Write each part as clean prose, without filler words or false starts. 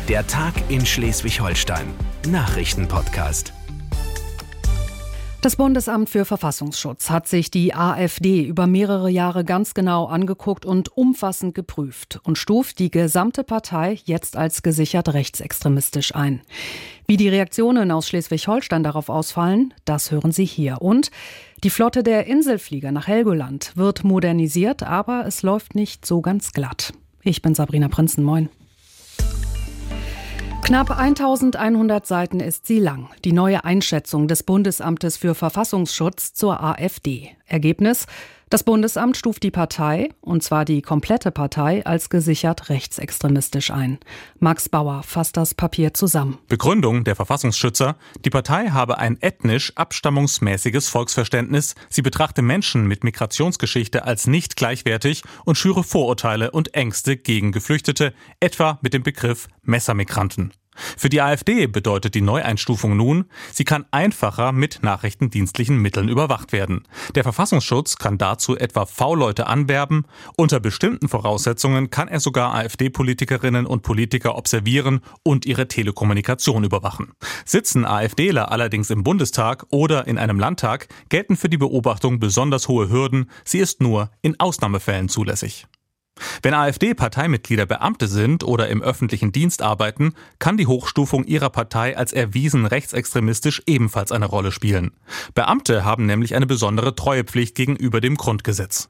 Der Tag in Schleswig-Holstein. Nachrichtenpodcast. Das Bundesamt für Verfassungsschutz hat sich die AfD über mehrere Jahre ganz genau angeguckt und umfassend geprüft und stuft die gesamte Partei jetzt als gesichert rechtsextremistisch ein. Wie die Reaktionen aus Schleswig-Holstein darauf ausfallen, das hören Sie hier. Und die Flotte der Inselflieger nach Helgoland wird modernisiert, aber es läuft nicht so ganz glatt. Ich bin Sabrina Prinzen, moin. Knapp 1100 Seiten ist sie lang. Die neue Einschätzung des Bundesamtes für Verfassungsschutz zur AfD. Ergebnis: Das Bundesamt stuft die Partei, und zwar die komplette Partei, als gesichert rechtsextremistisch ein. Max Bauer fasst das Papier zusammen. Begründung der Verfassungsschützer: Die Partei habe ein ethnisch-abstammungsmäßiges Volksverständnis. Sie betrachte Menschen mit Migrationsgeschichte als nicht gleichwertig und schüre Vorurteile und Ängste gegen Geflüchtete, etwa mit dem Begriff Messermigranten. Für die AfD bedeutet die Neueinstufung nun, sie kann einfacher mit nachrichtendienstlichen Mitteln überwacht werden. Der Verfassungsschutz kann dazu etwa V-Leute anwerben. Unter bestimmten Voraussetzungen kann er sogar AfD-Politikerinnen und Politiker observieren und ihre Telekommunikation überwachen. Sitzen AfDler allerdings im Bundestag oder in einem Landtag, gelten für die Beobachtung besonders hohe Hürden. Sie ist nur in Ausnahmefällen zulässig. Wenn AfD-Parteimitglieder Beamte sind oder im öffentlichen Dienst arbeiten, kann die Hochstufung ihrer Partei als erwiesen rechtsextremistisch ebenfalls eine Rolle spielen. Beamte haben nämlich eine besondere Treuepflicht gegenüber dem Grundgesetz.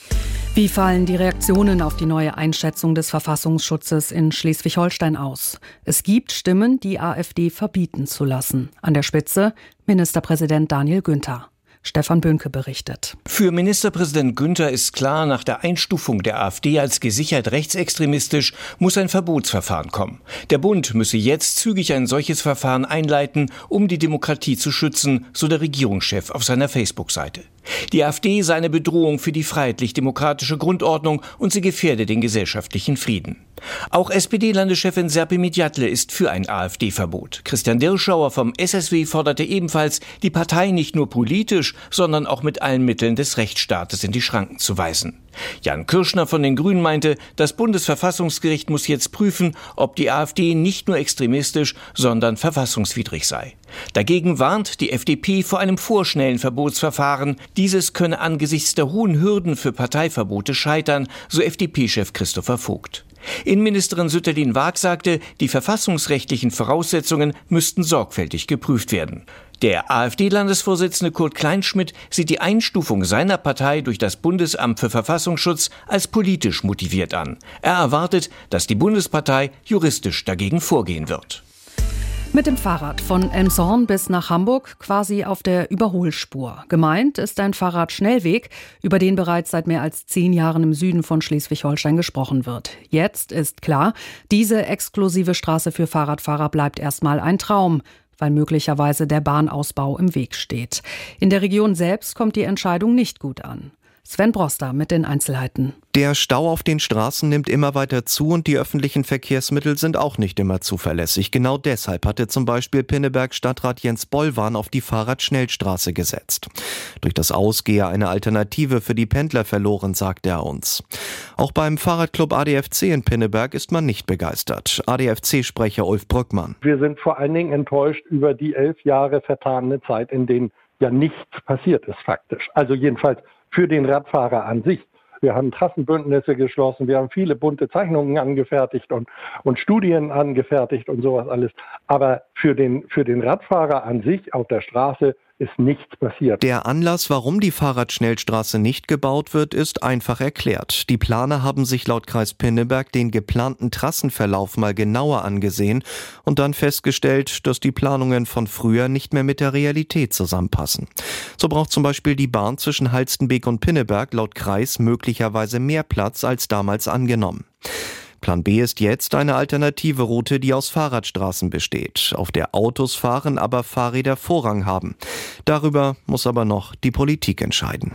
Wie fallen die Reaktionen auf die neue Einschätzung des Verfassungsschutzes in Schleswig-Holstein aus? Es gibt Stimmen, die AfD verbieten zu lassen. An der Spitze Ministerpräsident Daniel Günther. Stefan Böhnke berichtet. Für Ministerpräsident Günther ist klar, nach der Einstufung der AfD als gesichert rechtsextremistisch muss ein Verbotsverfahren kommen. Der Bund müsse jetzt zügig ein solches Verfahren einleiten, um die Demokratie zu schützen, so der Regierungschef auf seiner Facebook-Seite. Die AfD sei eine Bedrohung für die freiheitlich-demokratische Grundordnung und sie gefährde den gesellschaftlichen Frieden. Auch SPD-Landeschefin Serpil Midjatle ist für ein AfD-Verbot. Christian Dirschauer vom SSW forderte ebenfalls, die Partei nicht nur politisch, sondern auch mit allen Mitteln des Rechtsstaates in die Schranken zu weisen. Jan Kirschner von den Grünen meinte, das Bundesverfassungsgericht muss jetzt prüfen, ob die AfD nicht nur extremistisch, sondern verfassungswidrig sei. Dagegen warnt die FDP vor einem vorschnellen Verbotsverfahren. Dieses könne angesichts der hohen Hürden für Parteiverbote scheitern, so FDP-Chef Christopher Vogt. Innenministerin Sütterlin-Waag sagte, die verfassungsrechtlichen Voraussetzungen müssten sorgfältig geprüft werden. Der AfD-Landesvorsitzende Kurt Kleinschmidt sieht die Einstufung seiner Partei durch das Bundesamt für Verfassungsschutz als politisch motiviert an. Er erwartet, dass die Bundespartei juristisch dagegen vorgehen wird. Mit dem Fahrrad von Elmshorn bis nach Hamburg quasi auf der Überholspur. Gemeint ist ein Fahrradschnellweg, über den bereits seit mehr als 10 Jahren im Süden von Schleswig-Holstein gesprochen wird. Jetzt ist klar, diese exklusive Straße für Fahrradfahrer bleibt erstmal ein Traum, weil möglicherweise der Bahnausbau im Weg steht. In der Region selbst kommt die Entscheidung nicht gut an. Sven Broster mit den Einzelheiten. Der Stau auf den Straßen nimmt immer weiter zu und die öffentlichen Verkehrsmittel sind auch nicht immer zuverlässig. Genau deshalb hatte zum Beispiel Pinneberg-Stadtrat Jens Bollwan auf die Fahrradschnellstraße gesetzt. Durch das Aus gehe eine Alternative für die Pendler verloren, sagt er uns. Auch beim Fahrradclub ADFC in Pinneberg ist man nicht begeistert. ADFC-Sprecher Ulf Brückmann. Wir sind vor allen Dingen enttäuscht über die 11 Jahre vertane Zeit, in denen ja nichts passiert ist faktisch. Also jedenfalls für den Radfahrer an sich. Wir haben Trassenbündnisse geschlossen, wir haben viele bunte Zeichnungen angefertigt und Studien angefertigt und sowas alles. Aber für den Radfahrer an sich auf der Straße ist nichts passiert. Der Anlass, warum die Fahrradschnellstraße nicht gebaut wird, ist einfach erklärt. Die Planer haben sich laut Kreis Pinneberg den geplanten Trassenverlauf mal genauer angesehen und dann festgestellt, dass die Planungen von früher nicht mehr mit der Realität zusammenpassen. So braucht zum Beispiel die Bahn zwischen Halstenbek und Pinneberg laut Kreis möglicherweise mehr Platz als damals angenommen. Plan B ist jetzt eine alternative Route, die aus Fahrradstraßen besteht, auf der Autos fahren, aber Fahrräder Vorrang haben. Darüber muss aber noch die Politik entscheiden.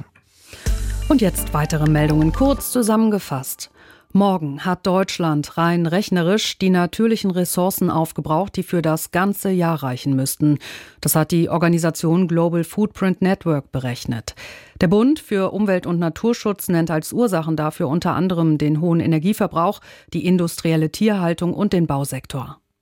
Und jetzt weitere Meldungen kurz zusammengefasst. Morgen hat Deutschland rein rechnerisch die natürlichen Ressourcen aufgebraucht, die für das ganze Jahr reichen müssten. Das hat die Organisation Global Footprint Network berechnet. Der Bund für Umwelt- und Naturschutz nennt als Ursachen dafür unter anderem den hohen Energieverbrauch, die industrielle Tierhaltung und den Bausektor.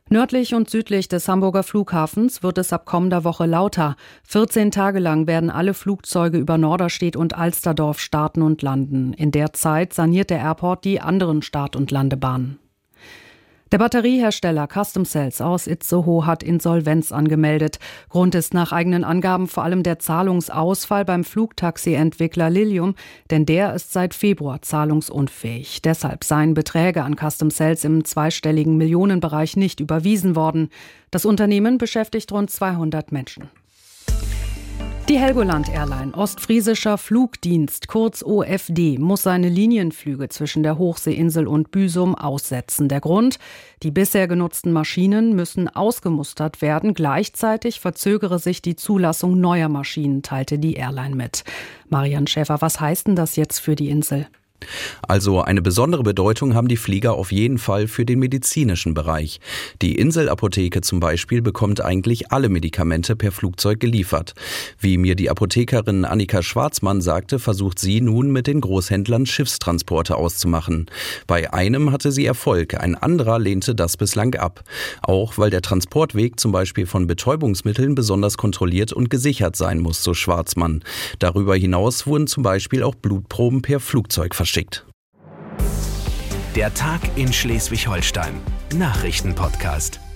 Nördlich und südlich des Hamburger Flughafens wird es ab kommender Woche lauter. 14 Tage lang werden alle Flugzeuge über Norderstedt und Alsterdorf starten und landen. In der Zeit saniert der Airport die anderen Start- und Landebahnen. Der Batteriehersteller Custom Cells aus Itzehoe hat Insolvenz angemeldet. Grund ist nach eigenen Angaben vor allem der Zahlungsausfall beim Flugtaxi-Entwickler Lilium, denn der ist seit Februar zahlungsunfähig. Deshalb seien Beträge an Custom Cells im zweistelligen Millionenbereich nicht überwiesen worden. Das Unternehmen beschäftigt rund 200 Menschen. Die Helgoland Airline, Ostfriesischer Flugdienst, kurz OFD, muss seine Linienflüge zwischen der Hochseeinsel und Büsum aussetzen. Der Grund? Die bisher genutzten Maschinen müssen ausgemustert werden. Gleichzeitig verzögere sich die Zulassung neuer Maschinen, teilte die Airline mit. Marian Schäfer, was heißt denn das jetzt für die Insel? Also eine besondere Bedeutung haben die Flieger auf jeden Fall für den medizinischen Bereich. Die Inselapotheke zum Beispiel bekommt eigentlich alle Medikamente per Flugzeug geliefert. Wie mir die Apothekerin Annika Schwarzmann sagte, versucht sie nun mit den Großhändlern Schiffstransporte auszumachen. Bei einem hatte sie Erfolg, ein anderer lehnte das bislang ab. Auch weil der Transportweg zum Beispiel von Betäubungsmitteln besonders kontrolliert und gesichert sein muss, so Schwarzmann. Darüber hinaus wurden zum Beispiel auch Blutproben per Flugzeug verschickt. Der Tag in Schleswig-Holstein. Nachrichtenpodcast.